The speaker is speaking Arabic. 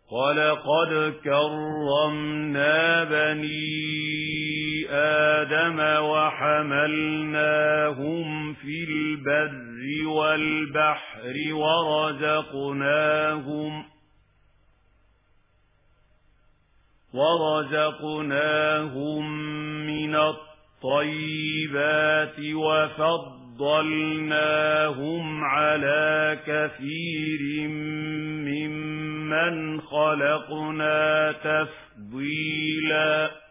وَلَقَدْ كَرَّمْنَا بَنِي آدَمَ وَحَمَلْنَاهُمْ فِي الْبَرِّ وَالْبَحْرِ ورزقناهم مِنَ الطَّيِّبَاتِ وَفَضَّلْناهُمْ عَلَى كَثِيرٍ مِّمَّنْ خَلَقْنَا تَفْضِيلًا.